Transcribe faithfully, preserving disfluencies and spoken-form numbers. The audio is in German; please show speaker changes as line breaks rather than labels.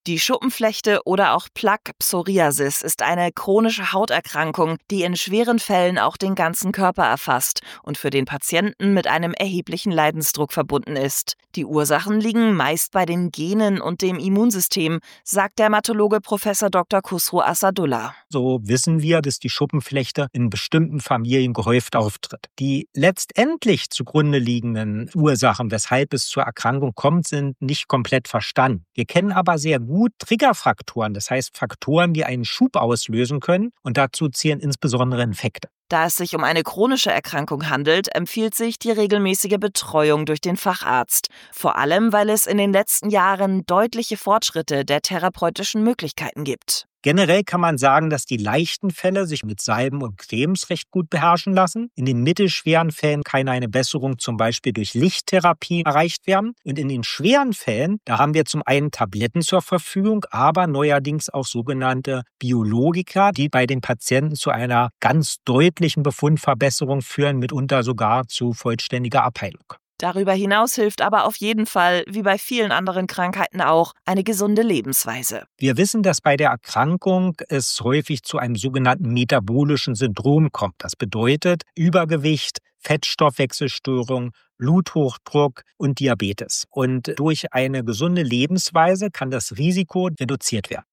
Die Schuppenflechte oder auch Plaque Psoriasis ist eine chronische Hauterkrankung, die in schweren Fällen auch den ganzen Körper erfasst und für den Patienten mit einem erheblichen Leidensdruck verbunden ist. Die Ursachen liegen meist bei den Genen und dem Immunsystem, sagt Dermatologe Professor Doktor Khusro Assadullah.
So wissen wir, dass die Schuppenflechte in bestimmten Familien gehäuft auftritt. Die letztendlich zugrunde liegenden Ursachen, weshalb es zur Erkrankung kommt, sind nicht komplett verstanden. Wir kennen aber sehr gut Triggerfaktoren, das heißt Faktoren, die einen Schub auslösen können, und dazu zählen insbesondere Infekte.
Da es sich um eine chronische Erkrankung handelt, empfiehlt sich die regelmäßige Betreuung durch den Facharzt. Vor allem, weil es in den letzten Jahren deutliche Fortschritte der therapeutischen Möglichkeiten gibt.
Generell kann man sagen, dass die leichten Fälle sich mit Salben und Cremes recht gut beherrschen lassen. In den mittelschweren Fällen kann eine Besserung zum Beispiel durch Lichttherapie erreicht werden. Und in den schweren Fällen, da haben wir zum einen Tabletten zur Verfügung, aber neuerdings auch sogenannte Biologika, die bei den Patienten zu einer ganz deutlichen Befundverbesserung führen, mitunter sogar zu vollständiger Abheilung.
Darüber hinaus hilft aber auf jeden Fall, wie bei vielen anderen Krankheiten auch, eine gesunde Lebensweise.
Wir wissen, dass bei der Erkrankung es häufig zu einem sogenannten metabolischen Syndrom kommt. Das bedeutet Übergewicht, Fettstoffwechselstörung, Bluthochdruck und Diabetes. Und durch eine gesunde Lebensweise kann das Risiko reduziert werden.